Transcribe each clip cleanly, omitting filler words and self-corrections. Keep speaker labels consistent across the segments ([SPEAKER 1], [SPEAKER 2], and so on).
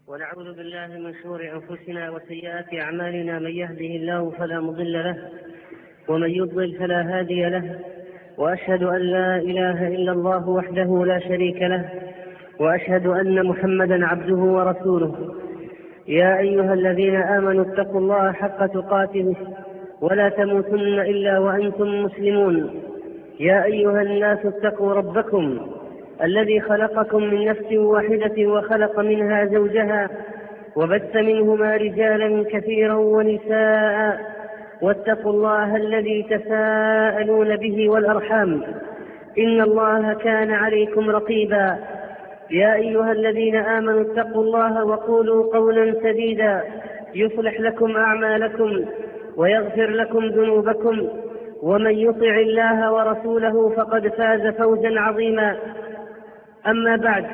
[SPEAKER 1] ونعوذ بالله من شرور أنفسنا وسيئات أعمالنا، من يهده الله فلا مضل له ومن يضلل فلا هادي له، وأشهد أن لا إله إلا الله وحده لا شريك له، وأشهد أن محمدا عبده ورسوله. يا أيها الذين آمنوا اتقوا الله حق تقاته ولا تموتن إلا وأنتم مسلمون. يا أيها الناس اتقوا ربكم الذي خلقكم من نفس واحدة وخلق منها زوجها وبث منهما رجالا كثيرا ونساء، واتقوا الله الذي تساءلون به والأرحام، إن الله كان عليكم رقيبا. يا أيها الذين آمنوا اتقوا الله وقولوا قولا سديدا يصلح لكم أعمالكم ويغفر لكم ذنوبكم، ومن يطع الله ورسوله فقد فاز فوزا عظيما. أما بعد،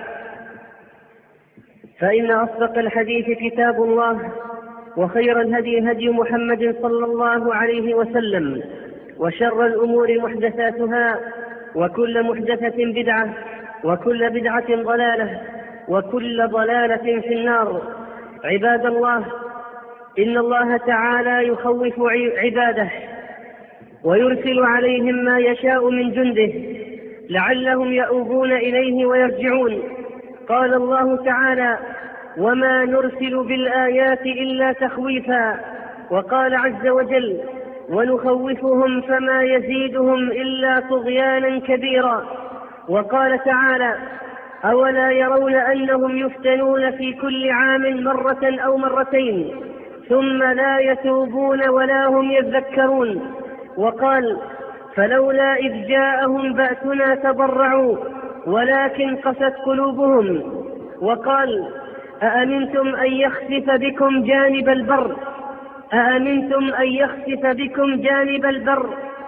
[SPEAKER 1] فإن أصدق الحديث كتاب الله، وخير الهدي هدي محمد صلى الله عليه وسلم، وشر الأمور محدثاتها، وكل محدثة بدعة، وكل بدعة ضلالة، وكل ضلالة في النار. عباد الله، إن الله تعالى يخوف عباده ويرسل عليهم ما يشاء من جنده لعلهم يؤوبون إليه ويرجعون. قال الله تعالى: وما نرسل بالآيات إلا تخويفا. وقال عز وجل: ونخوفهم فما يزيدهم إلا طغيانا كبيرا. وقال تعالى: أولا يرون أنهم يفتنون في كل عام مرة أو مرتين ثم لا يتوبون ولا هم يذكرون. وقال: فلولا إذ جاءهم بأسنا تضرعوا ولكن قست قلوبهم. وقال: أأمنتم أن يخسف بكم جانب البر أأمنتم أن يخسف بكم جانب البر.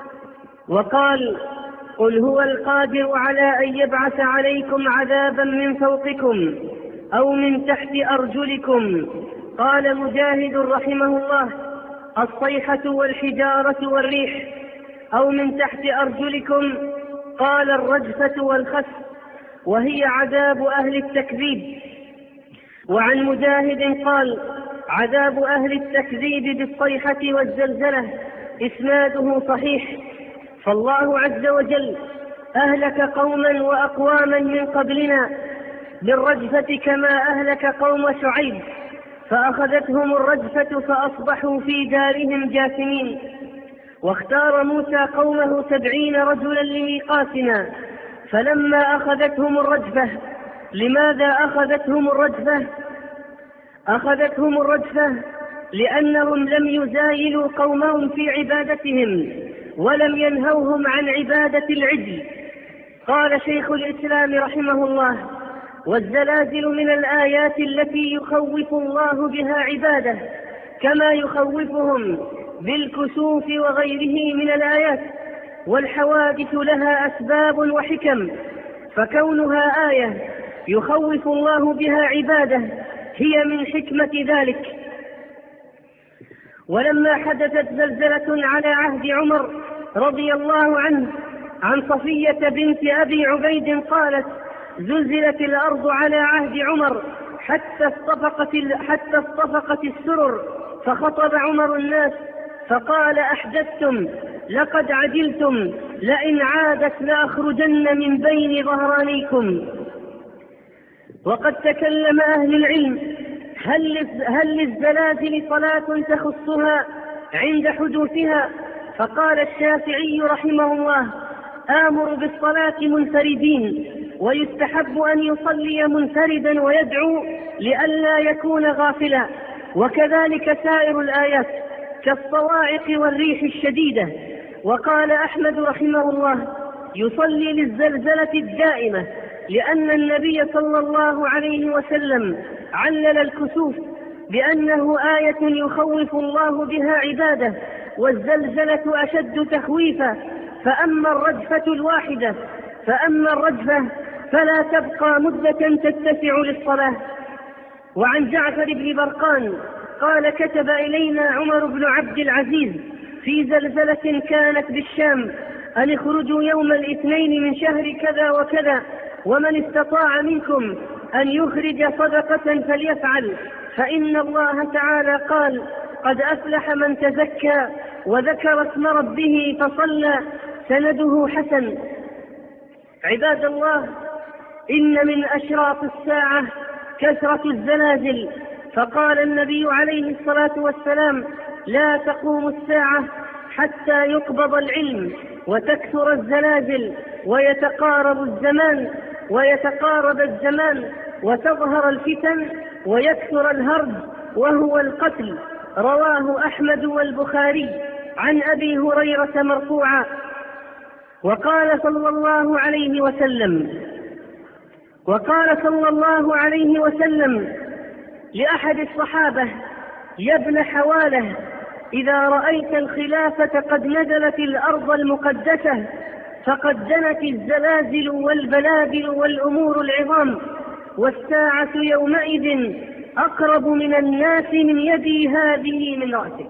[SPEAKER 1] وقال: قل هو القادر على أن يبعث عليكم عذابا من فوقكم أو من تحت أرجلكم. قال مجاهد رحمه الله: الصيحة والحجارة والريح. أو من تحت أرجلكم قال الرجفة والخسف، وهي عذاب أهل التكذيب. وعن مجاهد قال: عذاب أهل التكذيب بالصيحة والزلزلة. إسناده صحيح. فالله عز وجل أهلك قوما وأقواما من قبلنا بالرجفة كما أهلك قوم شعيب، فأخذتهم الرجفة فأصبحوا في دارهم جاثمين. واختار موسى قومه 70 رجلا لميقاتنا فلما أخذتهم الرجفة. لماذا أخذتهم الرجفة؟ أخذتهم الرجفة لأنهم لم يزايلوا قومهم في عبادتهم ولم ينهوهم عن عبادة العجل. قال شيخ الإسلام رحمه الله: والزلازل من الآيات التي يخوف الله بها عباده كما يخوفهم بالكسوف وغيره من الآيات. والحوادث لها أسباب وحكم، فكونها آية يخوف الله بها عباده هي من حكمة ذلك. ولما حدثت زلزلة على عهد عمر رضي الله عنه عن صفية بنت أبي عبيد قالت: زلزلت الأرض على عهد عمر حتى اصطفقت السرر، فخطب عمر الناس فقال: أحدثتم، لقد عجلتم، لئن عادت لأخرجن من بين ظهرانيكم. وقد تكلم أهل العلم: هل للزلازل صلاة تخصها عند حدوثها؟ فقال الشافعي رحمه الله: آمر بالصلاة منفردين، ويستحب أن يصلي منفردا ويدعو لئلا يكون غافلا، وكذلك سائر الآيات كالصواعق والريح الشديدة. وقال أحمد رحمه الله: يصلي للزلزلة الدائمة، لأن النبي صلى الله عليه وسلم علل الكسوف بأنه آية يخوف الله بها عباده، والزلزلة أشد تخويفا. فأما الرجفة فلا تبقى مدة تتسع للصلاة. وعن جعفر بن برقان قال: كتب إلينا عمر بن عبد العزيز في زلزلة كانت بالشام أن اخرجوا يوم الاثنين من شهر كذا وكذا، ومن استطاع منكم أن يخرج صدقة فليفعل، فإن الله تعالى قال: قد أفلح من تزكى وذكر اسم ربه فصلى، سنده حسن. عباد الله، إن من أشراط الساعة كثرة الزلازل، فقال النبي عليه الصلاة والسلام: لا تقوم الساعة حتى يقبض العلم وتكثر الزلازل ويتقارب الزمان وتظهر الفتن ويكثر الهرج وهو القتل. رواه أحمد والبخاري عن أبي هريرة مرفوعا. وقال صلى الله عليه وسلم لأحد الصحابة: يا ابن حواله، إذا رأيت الخلافة قد نزلت الأرض المقدسة فقد دنت الزلازل والبلابل والأمور العظام، والساعة يومئذ أقرب من الناس من يدي هذه من رأسك.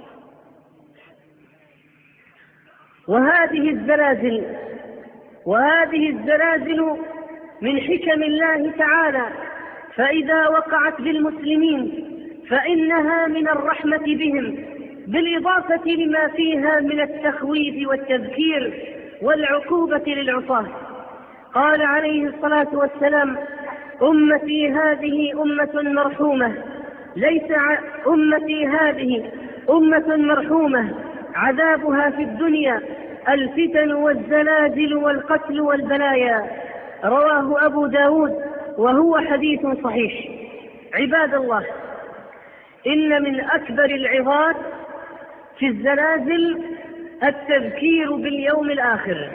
[SPEAKER 1] وهذه الزلازل من حكم الله تعالى، فإذا وقعت بالمسلمين فإنها من الرحمة بهم، بالإضافة لما فيها من التخويف والتذكير والعقوبة للعصاة. قال عليه الصلاة والسلام: أمتي هذه أمة مرحومة عذابها في الدنيا الفتن والزلازل والقتل والبلايا. رواه أبو داود وهو حديث صحيح. عباد الله، إن من أكبر العظات في الزلازل التذكير باليوم الآخر.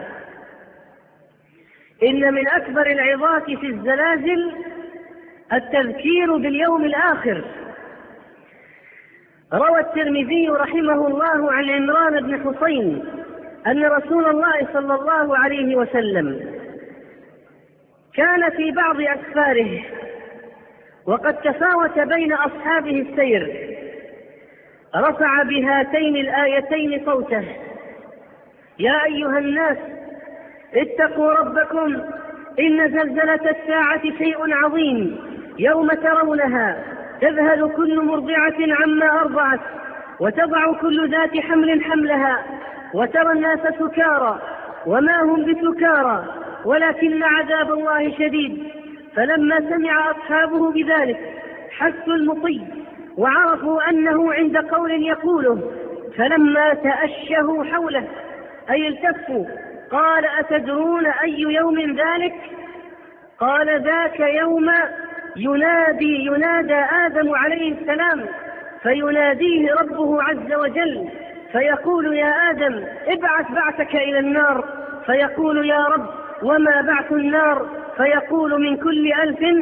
[SPEAKER 1] روى الترمذي رحمه الله عن عمران بن حسين أن رسول الله صلى الله عليه وسلم كان في بعض أسفاره وقد تفاوت بين أصحابه السير، رفع بهاتين الآيتين صوته: يا أيها الناس اتقوا ربكم، إن زلزلة الساعة شيء عظيم، يوم ترونها تذهل كل مرضعة عما أرضعت وتضع كل ذات حمل حملها، وترى الناس سكارى وما هم بسكارى ولكن عذاب الله شديد. فلما سمع أصحابه بذلك حسوا المطي وعرفوا أنه عند قول يقوله، فلما تأشهوا حوله أي التفوا قال: أتدرون أي يوم ذلك؟ قال: ذاك يوم ينادى آدم عليه السلام، فيناديه ربه عز وجل فيقول: يا آدم ابعث بعثك إلى النار، فيقول: يا رب وما بعث النار؟ فيقول: من كل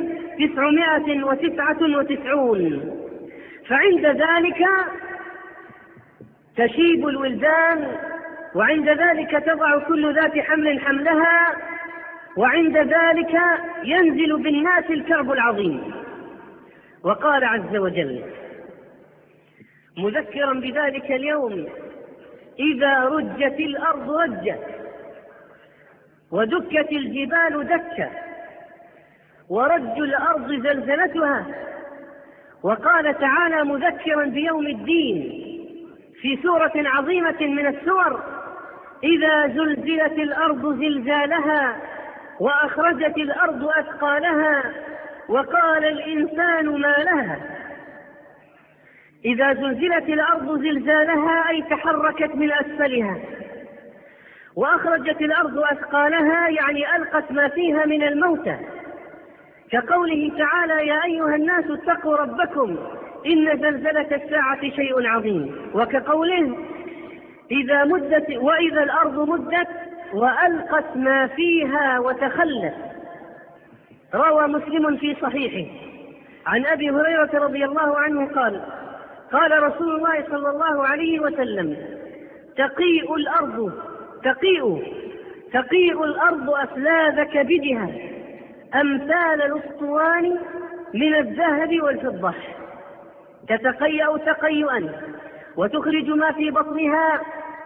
[SPEAKER 1] 1999. فعند ذلك تشيب الولدان، وعند ذلك تضع كل ذات حمل حملها، وعند ذلك ينزل بالناس الكرب العظيم. وقال عز وجل مذكرا بذلك اليوم: إذا رجت الأرض رجة ودكت الجبال دكا ورج الأرض زلزلتها. وقال تعالى مذكرا بيوم الدين في سورة عظيمة من السور: إذا زلزلت الأرض زلزالها وأخرجت الأرض أثقالها وقال الإنسان ما لها. إذا زلزلت الأرض زلزالها أي تحركت من أسفلها، وأخرجت الأرض أثقالها يعني ألقت ما فيها من الموتى، كقوله تعالى: يا أيها الناس اتقوا ربكم، إن زلزلة الساعة شيء عظيم. وكقوله: وإذا الأرض مدت وألقت ما فيها وتخلت. روى مسلم في صحيحه عن أبي هريرة رضي الله عنه قال: قال رسول الله صلى الله عليه وسلم: تقيء الأرض أفلاذ كبدها أمثال الأسطوان من الذهب والفضة، تتقيأ تقيئا وتخرج ما في بطنها،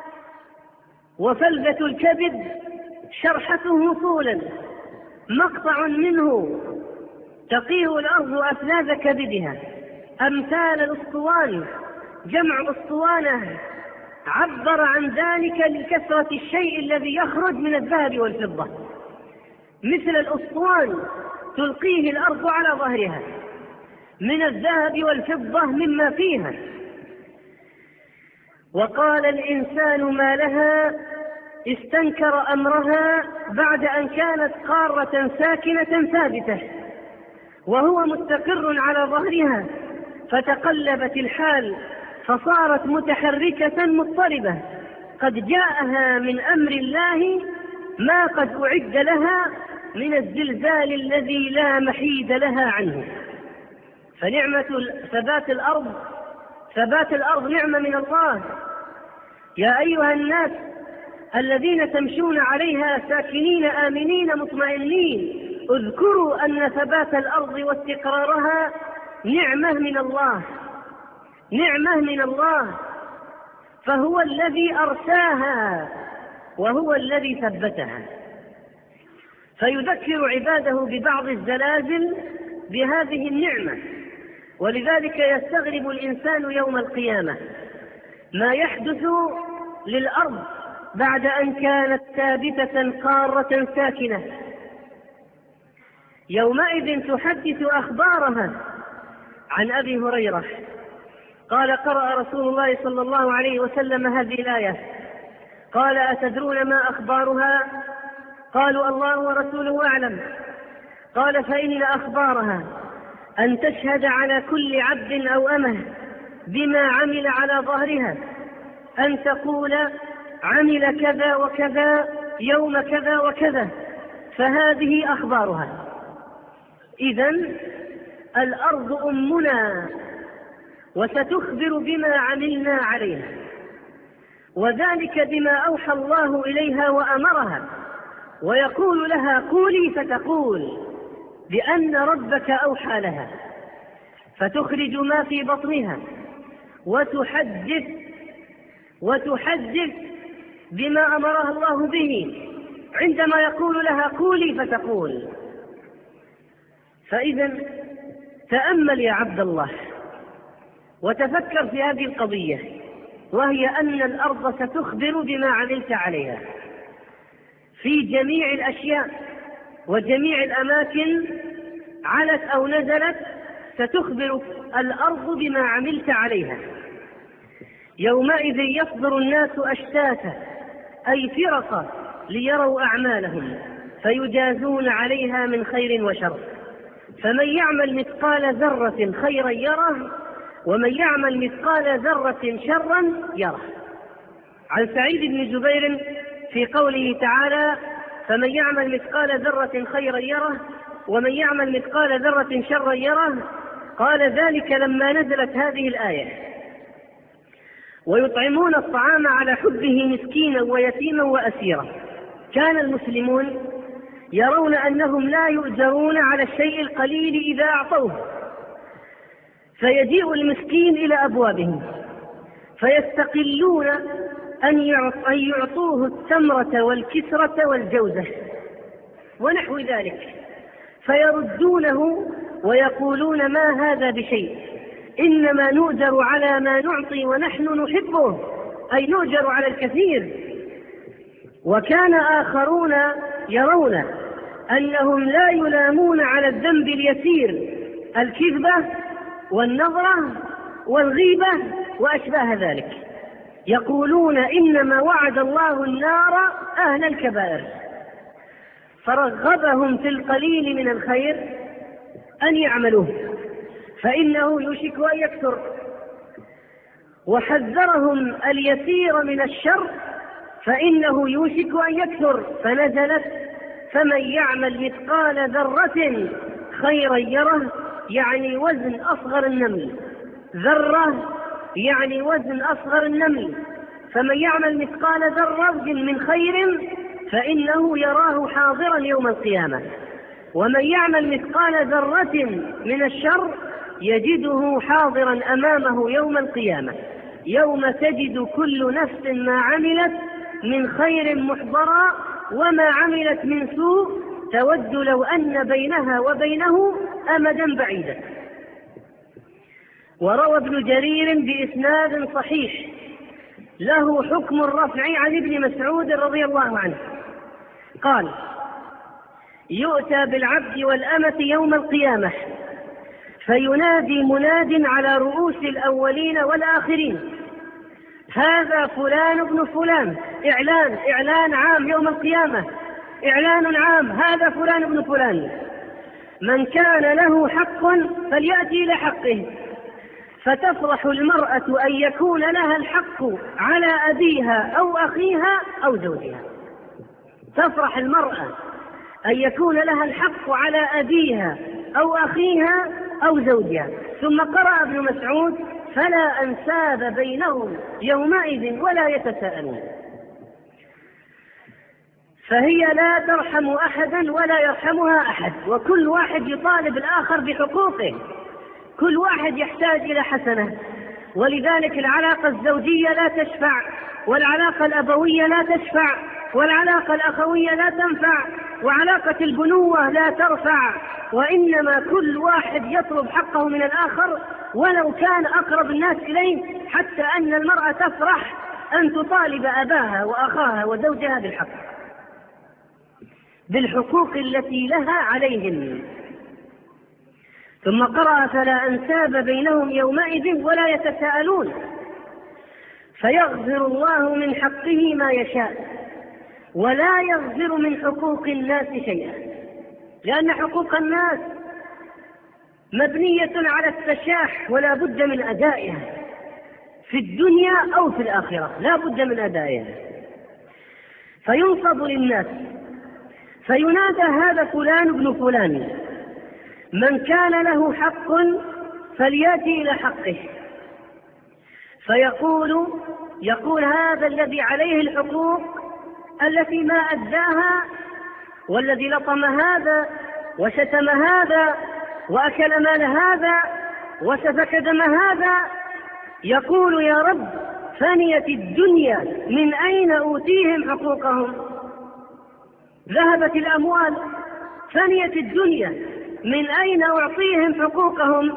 [SPEAKER 1] وفلذة الكبد شرحته طولا مقطع منه تقيه الأرض أفلاذ كبدها، أمثال الأسطوان، جمع أسطوانة، عبر عن ذلك لكثرة الشيء الذي يخرج من الذهب والفضة، مثل الأسطوان تلقيه الأرض على ظهرها من الذهب والفضة مما فيها. وقال الإنسان ما لها استنكر أمرها بعد أن كانت قارة ساكنة ثابتة وهو مستقر على ظهرها، فتقلبت الحال فصارت متحركة مضطربة، قد جاءها من أمر الله ما قد أعد لها من الزلزال الذي لا محيد لها عنه. فنعمة ثبات الأرض نعمة من الله. يا أيها الناس الذين تمشون عليها ساكنين آمنين مطمئنين، اذكروا أن ثبات الأرض واستقرارها نعمة من الله، نعمة من الله، فهو الذي أرساها وهو الذي ثبتها. فيذكر عباده ببعض الزلازل بهذه النعمة. ولذلك يستغرب الإنسان يوم القيامة ما يحدث للأرض بعد أن كانت ثابتة قارة ساكنة. يومئذ تحدث أخبارها. عن أبي هريرة قال: قرأ رسول الله صلى الله عليه وسلم هذه الآية، قال: أتدرون ما أخبارها؟ قالوا: الله ورسوله أعلم. قال: فإن أخبارها أن تشهد على كل عبد أو أمة بما عمل على ظهرها، أن تقول عمل كذا وكذا يوم كذا وكذا، فهذه أخبارها. إذن الأرض أمنا وستخبر بما عملنا عليها، وذلك بما أوحى الله إليها وأمرها، ويقول لها قولي فتقول، بأن ربك أوحى لها، فتخرج ما في بطنها وتحدث بما أمرها الله به عندما يقول لها قولي فتقول. فإذا تأمل يا عبد الله وتفكر في هذه القضية، وهي أن الأرض ستخبر بما عملت عليها في جميع الأشياء وجميع الأماكن، علت أو نزلت ستخبر الأرض بما عملت عليها. يومئذ يصدر الناس أشتاتا أي فرقا ليروا أعمالهم فيجازون عليها من خير وشر، فمن يعمل مثقال ذرة خيرا يره ومن يعمل مثقال ذرة شرا يره. عن سعيد بن جبير في قوله تعالى: فمن يعمل مثقال ذرة خيرا يره ومن يعمل مثقال ذرة شرا يره، قال: ذلك لما نزلت هذه الآية: ويطعمون الطعام على حبه مسكينا ويتيما وأسيرا. كان المسلمون يرون أنهم لا يؤجرون على الشيء القليل إذا أعطوه، فيجيء المسكين إلى أبوابهم فيستقلون أن يعطوه التمرة والكسرة والجوزة ونحو ذلك، فيردونه ويقولون: ما هذا بشيء، إنما نؤجر على ما نعطي ونحن نحبه، أي نؤجر على الكثير. وكان آخرون يرون أنهم لا يلامون على الذنب اليسير، الكذبة والنظرة والغيبة وأشباه ذلك، يقولون: إنما وعد الله النار أهل الكبائر. فرغبهم في القليل من الخير أن يعملوه فإنه يوشك أن يكثر، وحذرهم اليسير من الشر فإنه يوشك أن يكثر، فنزلت: فمن يعمل مثقال ذرة خيرا يره، يعني وزن أصغر النمل، ذرة يعني وزن أصغر النمل، فمن يعمل مثقال ذرة من خير فإنه يراه حاضرا يوم القيامة، ومن يعمل مثقال ذرة من الشر يجده حاضرا أمامه يوم القيامة، يوم تجد كل نفس ما عملت من خير محضرا وما عملت من سوء تود لو أن بينها وبينه أمدا بعيدا. وروى ابن جرير بإسناد صحيح له حكم الرفع عن ابن مسعود رضي الله عنه قال: يؤتى بالعبد والأمة يوم القيامة فينادي مناد على رؤوس الأولين والآخرين: هذا فلان ابن فلان. إعلان عام يوم القيامة، إعلان عام: هذا فلان ابن فلان، من كان له حق فليأتي إلى حقه. فتفرح المرأة أن يكون لها الحق على أبيها أو أخيها أو زوجها. تفرح المرأة أن يكون لها الحق على أبيها أو أخيها أو زوجها. ثم قرأ ابن مسعود: فلا أنساب بينهم يومئذ ولا يتساءلون. فهي لا ترحم أحدا ولا يرحمها أحد، وكل واحد يطالب الآخر بحقوقه، كل واحد يحتاج إلى حسنة. ولذلك العلاقة الزوجية لا تشفع، والعلاقة الأبوية لا تشفع، والعلاقة الأخوية لا تنفع، وعلاقة البنوة لا ترفع، وإنما كل واحد يطلب حقه من الآخر ولو كان أقرب الناس إليه، حتى أن المرأة تفرح أن تطالب أباها وأخاها وزوجها بالحقوق التي لها عليهم. ثم قرأ: فلا أنساب بينهم يومئذ ولا يتساءلون. فيغفر الله من حقه ما يشاء ولا يغفر من حقوق الناس شيئا، لأن حقوق الناس مبنية على التشاح ولا بد من أدائها في الدنيا أو في الآخرة، لا بد من أدائها. فينصب للناس فينادى: هذا فلان ابن فلان، من كان له حق فليأتي إلى حقه. يقول هذا الذي عليه الحقوق التي ما أداها، والذي لطم هذا وشتم هذا وأكل مال هذا وسفك دم هذا، يقول: يا رب، فنيت الدنيا، من أين أوتيهم حقوقهم؟ ذهبت الأموال، فنيت الدنيا، من أين أعطيهم حقوقهم؟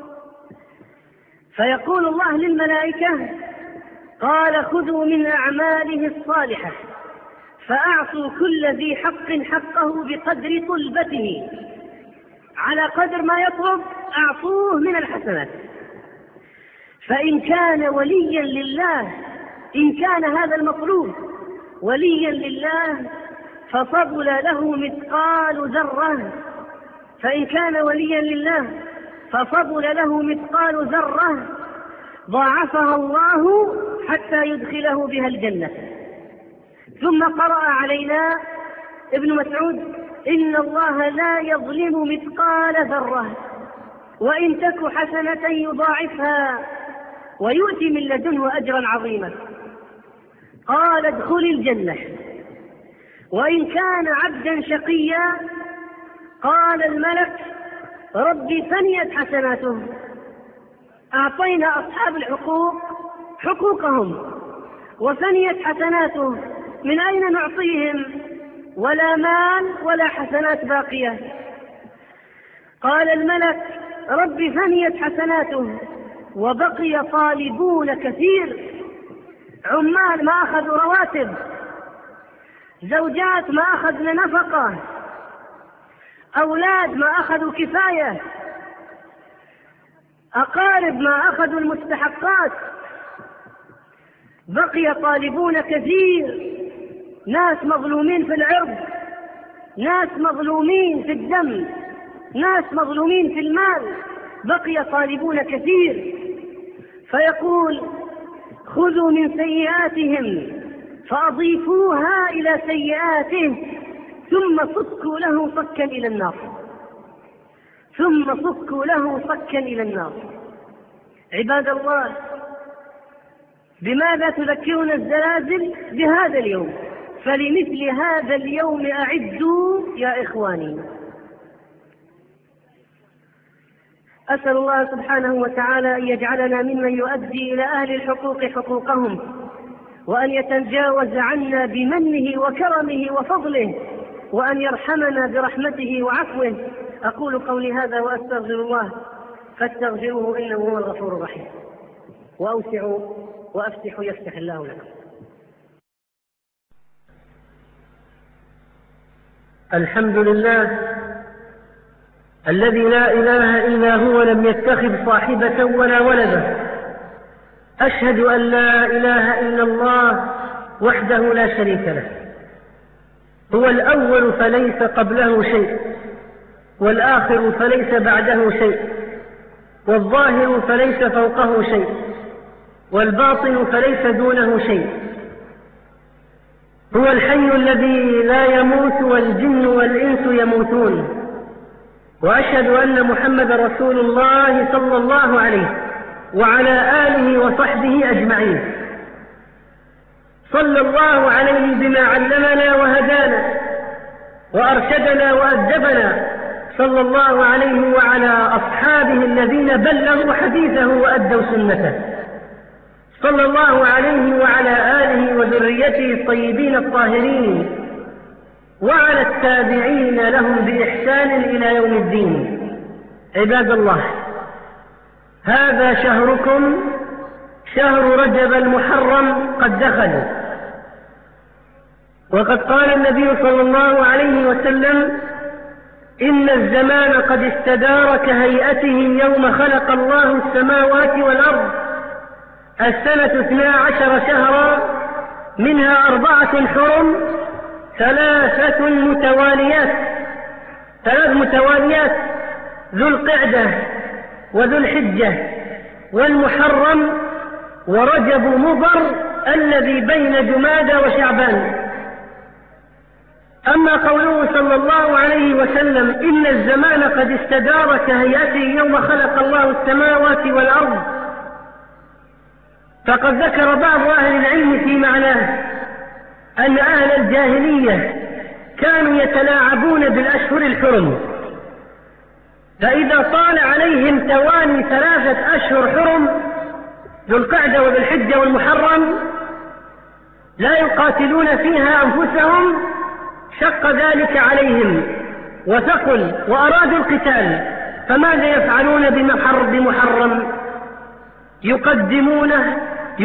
[SPEAKER 1] فيقول الله للملائكة: قال: خذوا من أعماله الصالحة فأعطوا كل ذي حق حقه بقدر طلبته، على قدر ما يطلب أعطوه من الحسنات. فإن كان وليا لله، إن كان هذا المطلوب وليا لله ففضل له مثقال ذرة، فإن كان وليا لله ففضل له مثقال ذرة ضاعفها الله حتى يدخله بها الجنة. ثم قرأ علينا ابن مسعود: إن الله لا يظلم مثقال ذرة وإن تك حسنة يضاعفها ويؤتي من لدنه أجرا عظيما. قال: ادخل الجنة. وإن كان عبدا شقيا، قال الملك: ربي فنيت حسناته. أعطينا أصحاب الحقوق حقوقهم وفنيت حسناته، من أين نعطيهم؟ ولا مال ولا حسنات باقية. قال الملك: ربي فنيت حسناته وبقي طالبون كثير، عمال ما أخذوا رواتب، زوجات ما أخذن نفقة، أولاد ما أخذوا كفاية، أقارب ما أخذوا المستحقات، بقي طالبون كثير، ناس مظلومين في العرض، ناس مظلومين في الدم، ناس مظلومين في المال، بقي طالبون كثير. فيقول: خذوا من سيئاتهم فأضيفوها إلى سيئاته ثم صكوا له صكا إلى النار، ثم صكوا له صكا إلى النار. عباد الله، بماذا تذكرون الزلازل؟ بهذا اليوم، فلمثل هذا اليوم أعدوا يا إخواني. أسأل الله سبحانه وتعالى أن يجعلنا ممن يؤدي إلى أهل الحقوق حقوقهم، وأن يتجاوز عنا بمنه وكرمه وفضله، وأن يرحمنا برحمته وعفوه. أقول قولي هذا وأستغفر الله فاستغفروه إنه هو الغفور الرحيم. وأوسعوا وأفتحوا يفتح الله لكم.
[SPEAKER 2] الحمد لله الذي لا إله إلا هو لم يتخذ صاحبة ولا ولدا. أشهد أن لا إله إلا الله وحده لا شريك له، هو الأول فليس قبله شيء، والآخر فليس بعده شيء، والظاهر فليس فوقه شيء، والباطن فليس دونه شيء. هو الحي الذي لا يموت والجن والإنس يموتون. وأشهد أن محمد رسول الله صلى الله عليه وعلى آله وصحبه أجمعين. صلى الله عليه بما علمنا وهدانا وأرشدنا وأدبنا، صلى الله عليه وعلى أصحابه الذين بلغوا حديثه وأدوا سنته، صلى الله عليه وعلى آله وذريته الطيبين الطاهرين، وعلى التابعين لهم بإحسان إلى يوم الدين. عباد الله، هذا شهركم شهر رجب المحرم قد دخل، وقد قال النبي صلى الله عليه وسلم: إن الزمان قد استدار كهيئته يوم خلق الله السماوات والأرض. السنة 12 شهرا، منها 4 حرم، 3 متواليات: ذو القعدة وذو الحجة والمحرم ورجب مضر الذي بين جمادى وشعبان. أما قوله صلى الله عليه وسلم: إن الزمان قد استدار كهيئته يوم خلق الله السماوات والأرض، فقد ذكر بعض أهل العلم في معناه أن أهل الجاهلية كانوا يتلاعبون بالأشهر الحرم، فإذا طال عليهم توالي 3 أشهر حرم، ذو القعدة وذو الحجة والمحرم، لا يقاتلون فيها أنفسهم، شق ذلك عليهم وثقل وأرادوا القتال، فماذا يفعلون بمحرم؟ يقدمونه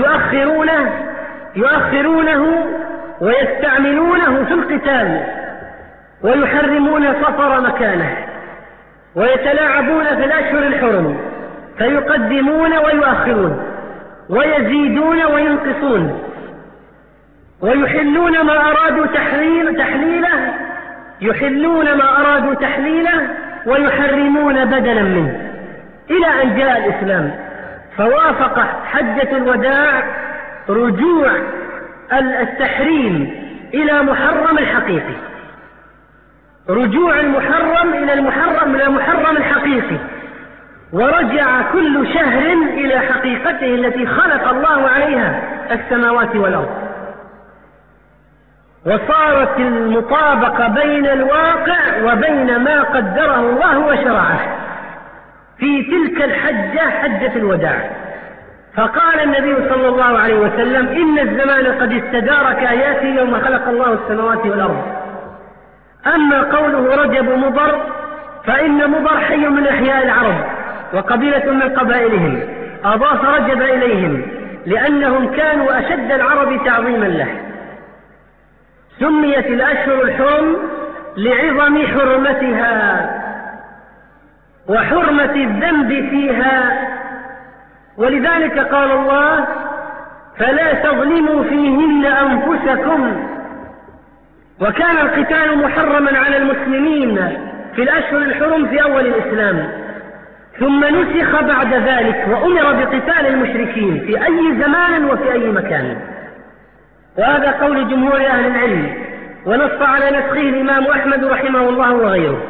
[SPEAKER 2] يؤخرونه ويستعملونه في القتال، ويحرمون سفر مكانه، ويتلاعبون في الأشهر الحرم، فيقدمون ويؤخرون، ويزيدون وينقصون، ويحلون ما أرادوا تحليله ويحرمون بدلا منه، إلى أن جاء الإسلام فوافق حجة الوداع رجوع التحريم إلى محرم الحقيقي، رجوع المحرم إلى محرم الحقيقي، ورجع كل شهر إلى حقيقته التي خلق الله عليها السماوات والأرض. وصارت المطابقة بين الواقع وبين ما قدره الله وشرعه في تلك الحجة، حجة الوداع. فقال النبي صلى الله عليه وسلم: إن الزمان قد استدار كآياته يوم خلق الله السماوات والأرض. أما قوله رجب مضر، فإن مضر حي من أحياء العرب وقبيلة من قبائلهم، أضاف رجب إليهم لأنهم كانوا أشد العرب تعظيما له. سميت الأشهر الحرم لعظم حرمتها وحرمة الذنب فيها، ولذلك قال الله: فلا تظلموا فيهن أنفسكم. وكان القتال محرما على المسلمين في الأشهر الحرم في أول الإسلام، ثم نسخ بعد ذلك وأمر بقتال المشركين في أي زمان وفي أي مكان. وهذا قول جمهور أهل العلم، ونص على نسخه الإمام أحمد رحمه الله وغيره.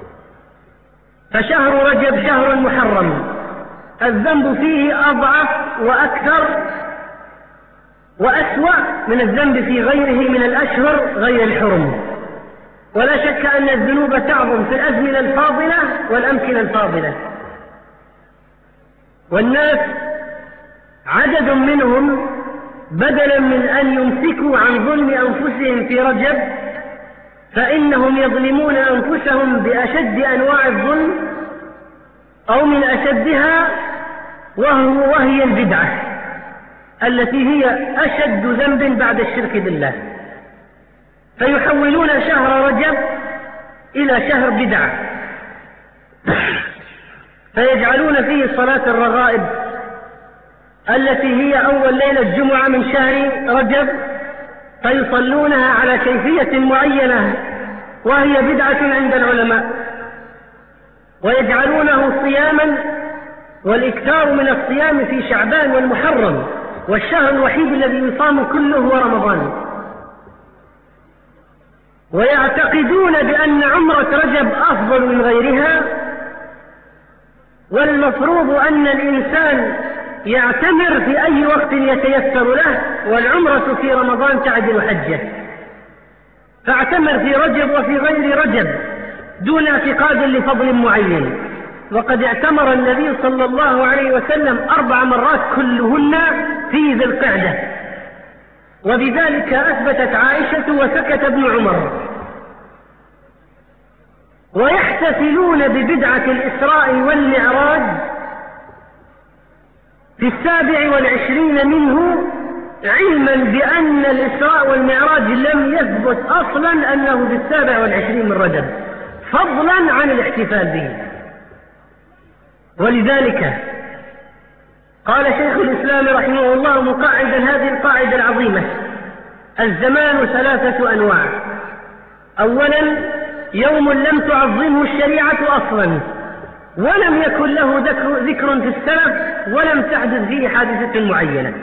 [SPEAKER 2] فشهر رجب شهر محرم، الذنب فيه أضعف وأكثر وأسوأ من الذنب في غيره من الأشهر غير الحرم. ولا شك أن الذنوب تعظم في الأزمنة الفاضلة والأمكنة الفاضلة، والناس عدد منهم بدلا من أن يمسكوا عن ظلم أنفسهم في رجب فإنهم يظلمون أنفسهم بأشد أنواع الظلم أو من أشدها، وهي البدعة التي هي أشد ذنب بعد الشرك بالله. فيحولون شهر رجب إلى شهر بدعة، فيجعلون فيه صلاة الرغائب التي هي أول ليلة جمعة من شهر رجب، فيصلونها على كيفية معينة وهي بدعة عند العلماء، ويجعلونه صياما، والإكثار من الصيام في شعبان والمحرم، والشهر الوحيد الذي يصام كله هو رمضان. ويعتقدون بأن عمرة رجب أفضل من غيرها، والمفروض أن الإنسان يعتمر في أي وقت يتيسر له، والعمرة في رمضان تعدل حجه، فاعتمر في رجب وفي غير رجب دون اعتقاد لفضل معين. وقد اعتمر النبي صلى الله عليه وسلم 4 مرات كلهن في ذي القعدة، وبذلك أثبتت عائشة وسكت ابن عمر. ويحتفلون ببدعة الإسراء والمعراج في 27 منه، علما بأن الإسراء والمعراج لم يثبت أصلا أنه في 27 من رجب، فضلا عن الاحتفال به. ولذلك قال شيخ الإسلام رحمه الله مقعدا هذه القاعدة العظيمة: الزمان 3 أنواع. أولا، يوم لم تعظمه الشريعة أصلا، ولم يكن له ذكر في السلف، ولم تحدث فيه حادثة معينة،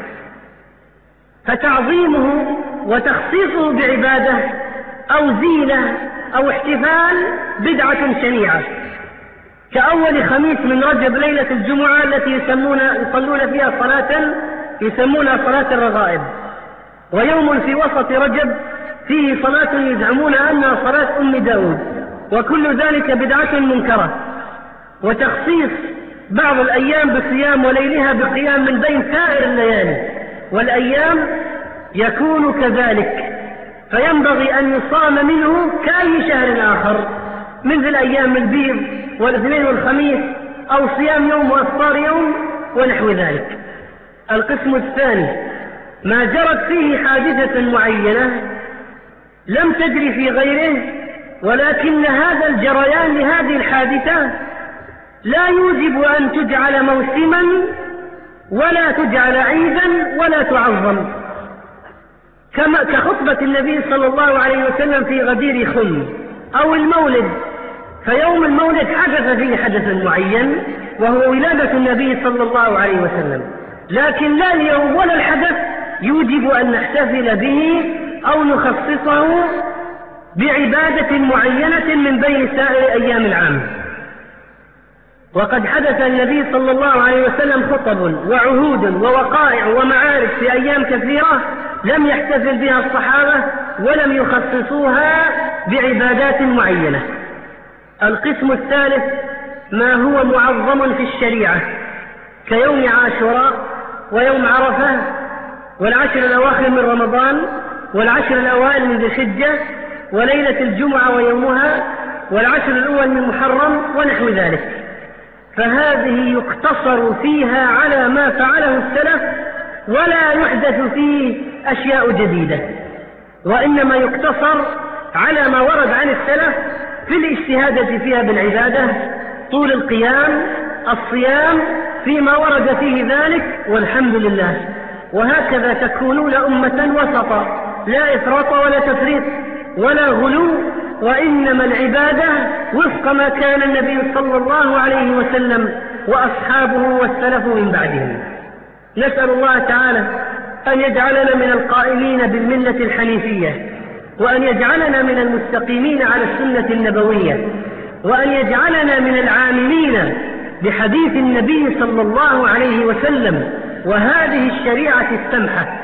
[SPEAKER 2] فتعظيمه وتخصيصه بعبادة أو زينة أو احتفال بدعة شنيعة، كأول خميس من رجب ليلة الجمعة التي يصلون فيها صلاة يسمونها صلاة الرغائب، ويوم في وسط رجب فيه صلاة يزعمون أنها صلاة أم داود، وكل ذلك بدعة منكرة. وتخصيص بعض الأيام بصيام وليلها بقيام من بين سائر الليالي والأيام يكون كذلك، فينبغي أن يصام منه كأي شهر آخر، مثل أيام البيض والاثنين والخميس، أو صيام يوم وأفطار يوم ونحو ذلك. القسم الثاني، ما جرت فيه حادثة معينة لم تجري في غيره، ولكن هذا الجريان لهذه الحادثة لا يوجب أن تجعل موسما ولا تجعل عيدا ولا تعظم، كخطبة النبي صلى الله عليه وسلم في غدير خم، أو المولد، فيوم المولد حدث فيه حدث معين وهو ولادة النبي صلى الله عليه وسلم، لكن لا اليوم ولا الحدث يوجب أن نحتفل به أو نخصصه بعبادة معينة من بين سائر أيام العام. وقد حدث النبي صلى الله عليه وسلم خطب وعهود ووقائع ومعارك في أيام كثيرة لم يحتفل بها الصحابة ولم يخصصوها بعبادات معينة. القسم الثالث، ما هو معظم في الشريعة كيوم عاشوراء ويوم عرفة والعشر الأواخر من رمضان والعشر الأوائل من ذي الحجة وليلة الجمعة ويومها والعشر الأول من محرم ونحو ذلك، فهذه يقتصر فيها على ما فعله السلف ولا يحدث فيه أشياء جديدة، وإنما يقتصر على ما ورد عن السلف في الاجتهاد فيها بالعبادة، طول القيام، الصيام فيما ورد فيه ذلك، والحمد لله. وهكذا تكونون أمة وسطا، لا إفراط ولا تفريط ولا غلو، وإنما العبادة وفق ما كان النبي صلى الله عليه وسلم وأصحابه والسلف من بعدهم. نسأل الله تعالى أن يجعلنا من القائمين بالملة الحنيفية، وأن يجعلنا من المستقيمين على السنة النبوية، وأن يجعلنا من العاملين بحديث النبي صلى الله عليه وسلم وهذه الشريعة السمحة.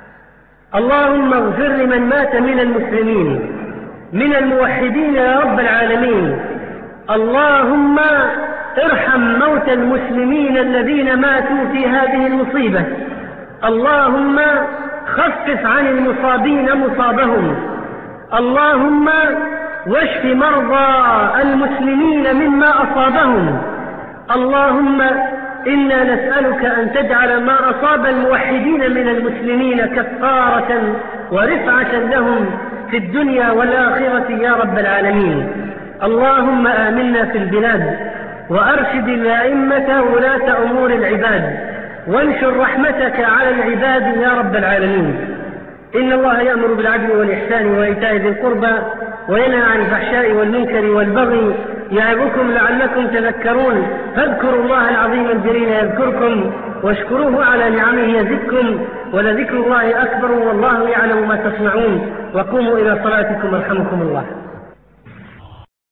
[SPEAKER 2] اللهم اغفر لمن مات من المسلمين من الموحدين يا رب العالمين. اللهم ارحم موتى المسلمين الذين ماتوا في هذه المصيبة. اللهم خفف عن المصابين مصابهم. اللهم واشف مرضى المسلمين مما أصابهم. اللهم إنا نسألك أن تجعل ما أصاب الموحدين من المسلمين كفارة ورفعة لهم في الدنيا والآخرة يا رب العالمين. اللهم آمنا في البلاد وأرشد الأئمة ولاة أمور العباد وانشر رحمتك على العباد يا رب العالمين. إن الله يأمر بالعدل والإحسان وإيتاء ذي القربى وينهى عن الفحشاء والمنكر والبغي يعظكم لعلكم تذكرون. فاذكروا الله العظيم الجليل يذكركم واشكروه على نعمه يزدكم ولذكر الله أكبر والله يعلم ما تصنعون. وقوموا إلى صلاتكم يرحمكم الله.